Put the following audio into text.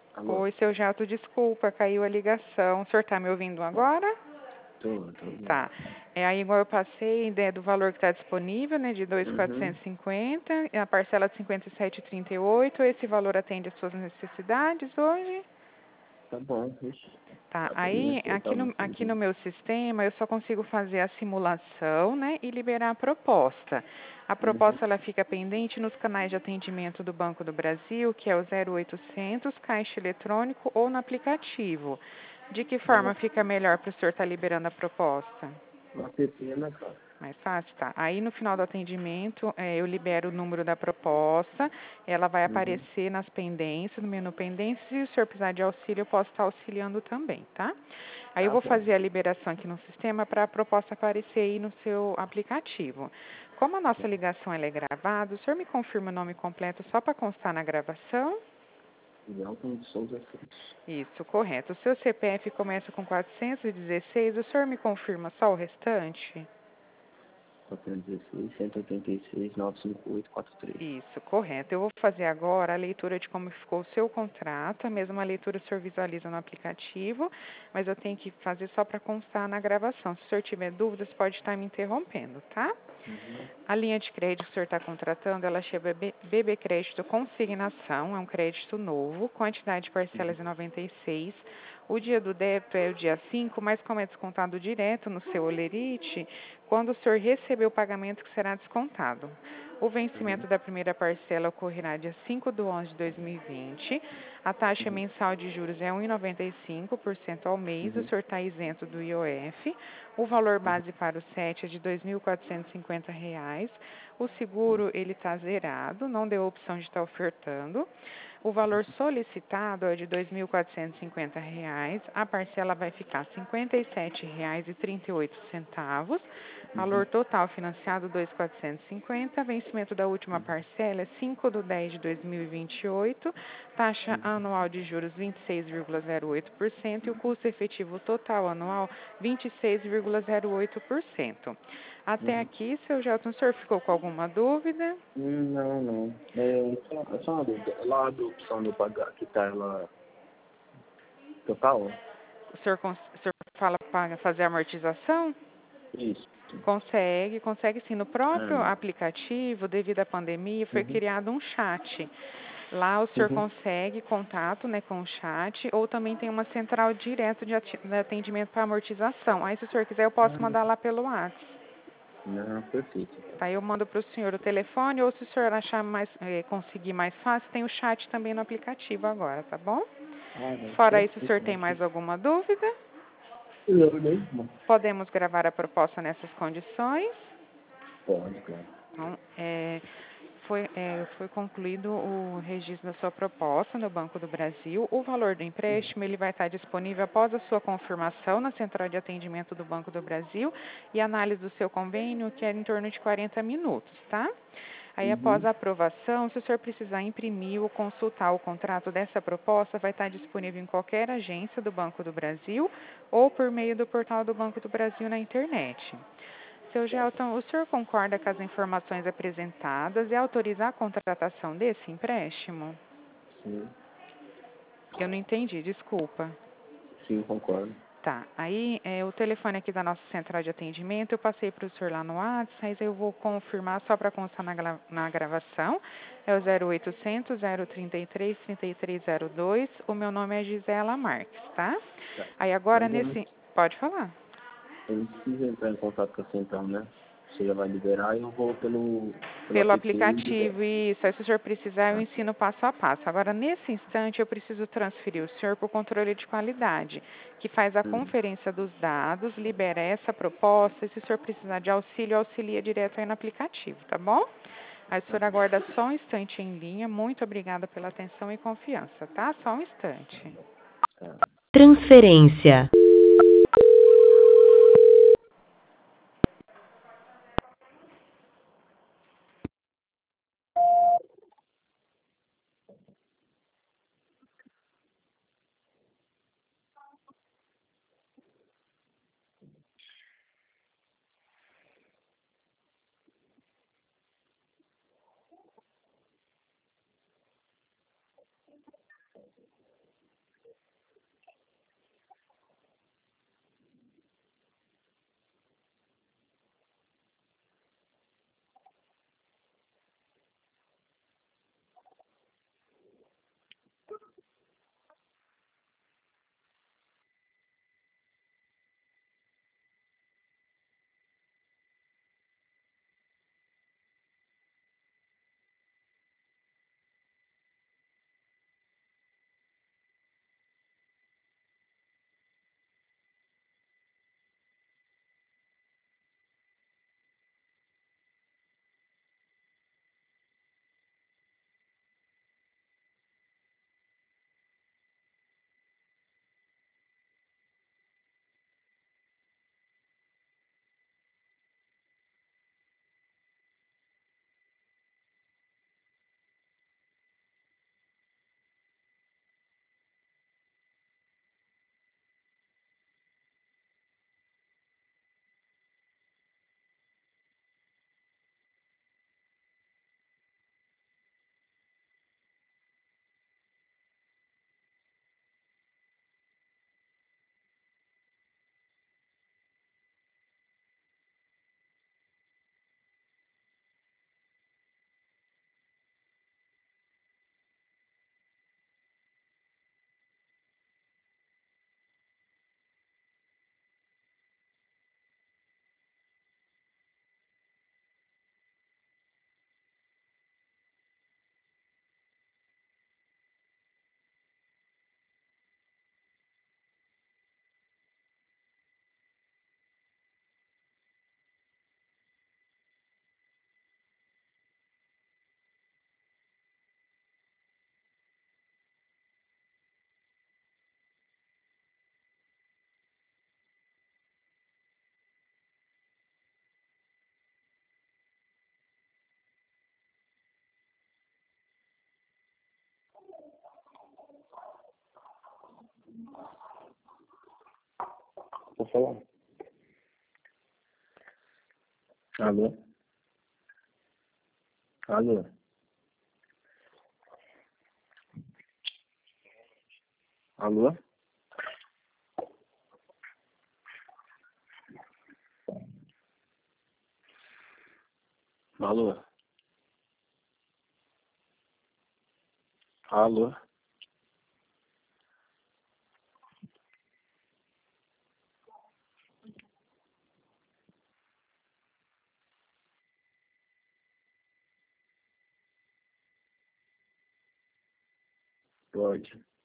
Alô? Oi, seu Jato, desculpa, caiu a ligação. O senhor tá me ouvindo agora? Tô ouvindo. Tá. Aí igual eu passei, né, do valor que está disponível, né, de Uhum. 2.450, a parcela de 57,38. Esse valor atende às suas necessidades hoje? Tá bom, ixi. Tá. Atendendo Aí, aqui, eu tava aqui no feliz. meu sistema, eu só consigo fazer a simulação, né, e liberar a proposta. A Uhum. proposta, ela fica pendente nos canais de atendimento do Banco do Brasil, que é o 0800, caixa eletrônico ou no aplicativo. De que forma Não, fica melhor para o senhor estar liberando a proposta? no app é mais fácil. Mais fácil, tá. Aí no final do atendimento, eu libero o número da proposta, ela vai Uhum. aparecer nas pendências, no menu pendências, e se o senhor precisar de auxílio, eu posso estar auxiliando também, tá? Aí eu Tá vou bom. fazer a liberação aqui no sistema para a proposta aparecer aí no seu aplicativo. Como a nossa ligação ela é gravada, o senhor me confirma o nome completo só para constar na gravação? Nelton de Souza Santos. Isso, correto. O seu CPF começa com 416, o senhor me confirma só o restante? 416, 186, 958, 43. Isso, correto. Eu vou fazer agora a leitura de como ficou o seu contrato. A mesma leitura o senhor visualiza no aplicativo, mas eu tenho que fazer só para constar na gravação. Se o senhor tiver dúvidas, pode estar me interrompendo, tá? Uhum. A linha de crédito que o senhor está contratando, ela chama BB Crédito Consignação, é um crédito novo, quantidade de parcelas de 96. O dia do débito é o dia 5, mas como é descontado direto no seu Olerite, quando o senhor receber o pagamento que será descontado. O Uhum. vencimento da primeira parcela ocorrerá dia 5/11/2020. A taxa Uhum. mensal de juros é 1,95% ao mês. O Uhum. senhor está isento do IOF. O valor Uhum. base para o SET é de R$ 2.450. O seguro ele está zerado, não deu opção de estar ofertando. O valor solicitado é de R$ 2.450. A parcela vai ficar R$ 57,38. Uhum. Valor total financiado R$ 2.450. Vencimento da última parcela é 5/10/2028. Taxa Uhum. anual de juros 26,08% e o custo efetivo total anual 26,08%. Até Uhum. aqui, seu Gelton, o senhor ficou com alguma dúvida? Não, não. É só uma dúvida. Lá a opção de eu pagar, que tá ela total? O senhor fala para fazer a amortização? Isso. Consegue sim. No próprio Ah, aplicativo, devido à pandemia, foi uhum. criado um chat. Lá o senhor Uhum. consegue contato, né, com o chat, ou também tem uma central direto de atendimento para amortização. Aí, se o senhor quiser, eu posso Ah, mandar lá pelo WhatsApp. não, perfeito, então. Tá? Eu mando para o senhor o telefone, ou se o senhor achar mais, conseguir mais fácil, tem o chat também no aplicativo agora, tá bom? Ah, não, Fora isso, o senhor perfeito, tem ótimo. mais alguma dúvida? Não, nenhuma. Podemos gravar a proposta nessas condições? Pode, claro. Então, foi concluído o registro da sua proposta no Banco do Brasil. O valor do empréstimo ele vai estar disponível após a sua confirmação na central de atendimento do Banco do Brasil e análise do seu convênio, que é em torno de 40 minutos, tá? Aí, após Uhum. a aprovação, se o senhor precisar imprimir ou consultar o contrato dessa proposta, vai estar disponível em qualquer agência do Banco do Brasil ou por meio do portal do Banco do Brasil na internet. Seu Gelton, o senhor concorda com as informações apresentadas e autoriza a contratação desse empréstimo? Sim, Eu não entendi, desculpa. sim, concordo. Tá, aí o telefone aqui da nossa central de atendimento, eu passei para o senhor lá no WhatsApp, mas eu vou confirmar só para constar na gravação. É o 0800 033 3302. O meu nome é Gisela Marques, tá? Tá. Aí agora Mas nesse. Pode falar. eu não preciso entrar em contato com a central, né? Você já vai liberar e eu vou pelo Pelo app e libero. aplicativo, isso. Aí, se o senhor precisar, eu ensino passo a passo. Agora, nesse instante, eu preciso transferir o senhor para o controle de qualidade, que faz a Uhum. conferência dos dados, libera essa proposta, e se o senhor precisar de auxílio, auxilia direto aí no aplicativo, tá bom? Aí, o Tá senhor bom. aguarda só um instante em linha. Muito obrigada pela atenção e confiança, tá? Só um instante. Tá. Transferência. Vou falar. Alô? Alô? Alô? Alô? Alô? Pode.